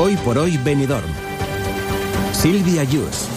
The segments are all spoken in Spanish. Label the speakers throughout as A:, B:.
A: Hoy por hoy Benidorm. Silvia Yus.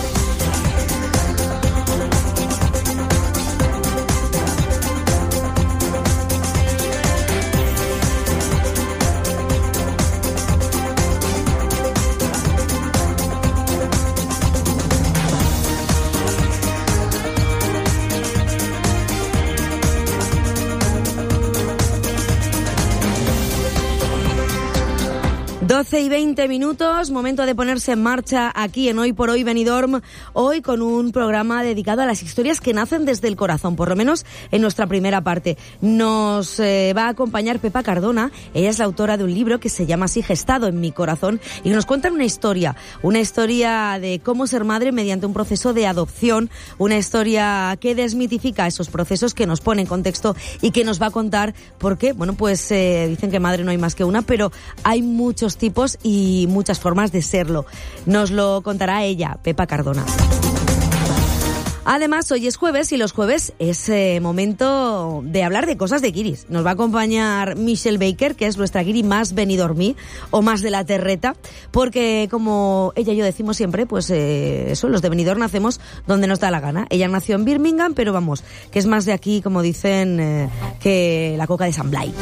B: Y 20 minutos, momento de ponerse en marcha aquí en Hoy por Hoy Benidorm, hoy con un programa dedicado a las historias que nacen desde el corazón, por lo menos en nuestra primera parte. Nos va a acompañar Pepa Cardona, ella es la autora de un libro que se llama así, Gestado en mi corazón, y nos cuenta una historia de cómo ser madre mediante un proceso de adopción, una historia que desmitifica esos procesos, que nos pone en contexto y que nos va a contar por qué. Bueno, pues dicen que madre no hay más que una, pero hay muchos tipos y muchas formas de serlo. Nos lo contará ella, Pepa Cardona. Además, hoy es jueves y los jueves es momento de hablar de cosas de guiris. Nos va a acompañar Michelle Baker, que es nuestra guiri más benidormí o más de la terreta, porque como ella y yo decimos siempre, pues eso, los de Benidorm nacemos donde nos da la gana. Ella nació en Birmingham, pero vamos, que es más de aquí, como dicen, que la coca de San Blai.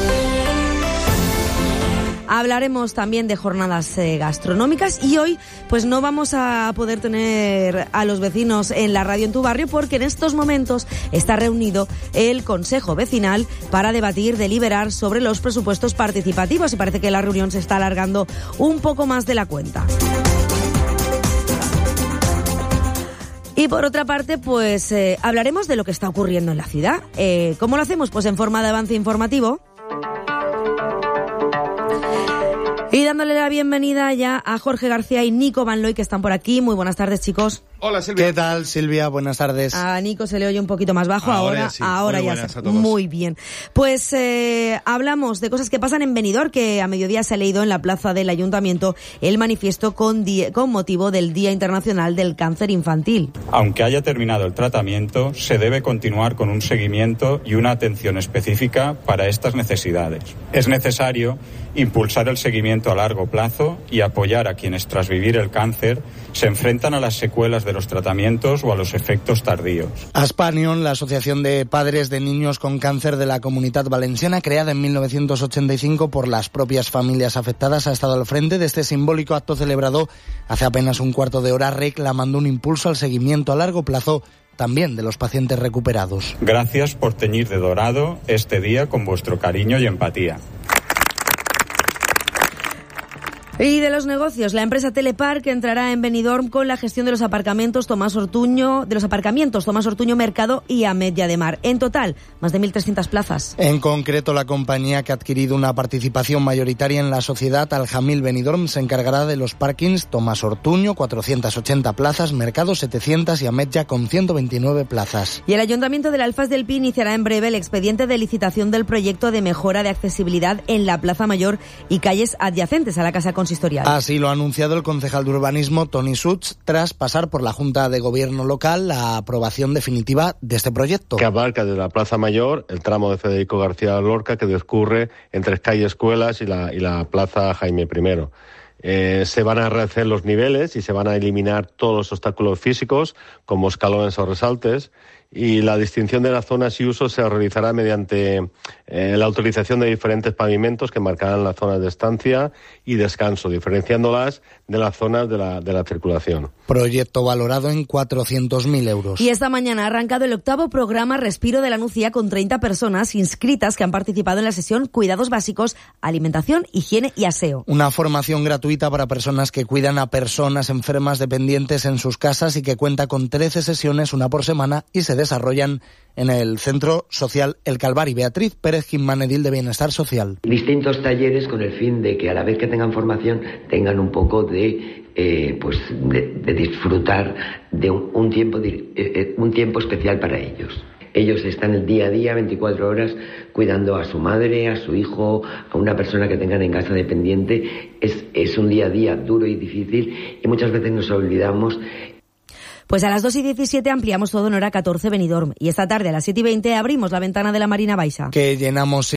B: Hablaremos también de jornadas gastronómicas y hoy pues no vamos a poder tener a los vecinos en la radio en tu barrio porque en estos momentos está reunido el Consejo Vecinal para deliberar sobre los presupuestos participativos y parece que la reunión se está alargando un poco más de la cuenta. Y por otra parte, pues hablaremos de lo que está ocurriendo en la ciudad. ¿Cómo lo hacemos? Pues en forma de avance informativo. Y dándole la bienvenida ya a Jorge García y Nico Van Looy, que están por aquí. Muy buenas tardes, chicos.
C: Hola, Silvia.
D: ¿Qué tal, Silvia? Buenas tardes.
B: A Nico se le oye un poquito más bajo, ahora
C: sí.
B: Ahora
C: muy
B: ya
C: se...
B: Muy bien. Pues hablamos de cosas que pasan en Benidorm, que a mediodía se ha leído en la plaza del Ayuntamiento el manifiesto con motivo del Día Internacional del Cáncer Infantil.
E: Aunque haya terminado el tratamiento, se debe continuar con un seguimiento y una atención específica para estas necesidades. Es necesario impulsar el seguimiento a largo plazo y apoyar a quienes tras vivir el cáncer se enfrentan a las secuelas de los tratamientos o a los efectos tardíos.
D: Aspanion, la Asociación de Padres de Niños con Cáncer de la Comunitat Valenciana, creada en 1985 por las propias familias afectadas, ha estado al frente de este simbólico acto celebrado hace apenas un cuarto de hora, reclamando un impulso al seguimiento a largo plazo también de los pacientes recuperados.
E: Gracias por teñir de dorado este día con vuestro cariño y empatía.
B: Y de los negocios, la empresa Telepark entrará en Benidorm con la gestión de los aparcamientos Tomás Ortuño Mercado y Ametlla de Mar. En total, más de 1.300 plazas.
D: En concreto, la compañía que ha adquirido una participación mayoritaria en la sociedad Aljamil Benidorm se encargará de los parkings Tomás Ortuño, 480 plazas, Mercado 700 y Ametlla con 129 plazas.
B: Y el Ayuntamiento del Alfaz del Pi iniciará en breve el expediente de licitación del proyecto de mejora de accesibilidad en la Plaza Mayor y calles adyacentes a la Casa Consistorial.
D: Así lo ha anunciado el concejal de urbanismo Toni Such tras pasar por la Junta de Gobierno local la aprobación definitiva de este proyecto.
F: Que abarca desde la Plaza Mayor el tramo de Federico García Lorca que discurre entre calle Escuelas y la Plaza Jaime I. Se van a rehacer los niveles y se van a eliminar todos los obstáculos físicos como escalones o resaltes y la distinción de las zonas y usos se realizará mediante la utilización de diferentes pavimentos que marcarán las zonas de estancia y descanso, diferenciándolas de las zonas de la circulación.
D: Proyecto valorado en 400.000 euros.
B: Y esta mañana ha arrancado el 8º programa Respiro de la Nucía con 30 personas inscritas que han participado en la sesión Cuidados Básicos, Alimentación, Higiene y Aseo.
D: Una formación gratuita para personas que cuidan a personas enfermas dependientes en sus casas y que cuenta con 13 sesiones, una por semana, y se desarrollan en el Centro Social El Calvari. Beatriz Pérez Gimán, edil de Bienestar Social.
G: Distintos talleres con el fin de que a la vez que tengan formación tengan un poco de disfrutar de un tiempo especial para ellos. Ellos están el día a día, 24 horas, cuidando a su madre, a su hijo, a una persona que tengan en casa dependiente. Es un día a día duro y difícil y muchas veces nos olvidamos.
B: Pues a las 2:17 ampliamos todo en hora 14 Benidorm y esta tarde a las 7:20 abrimos la ventana de la Marina Baixa.
D: Que llenamos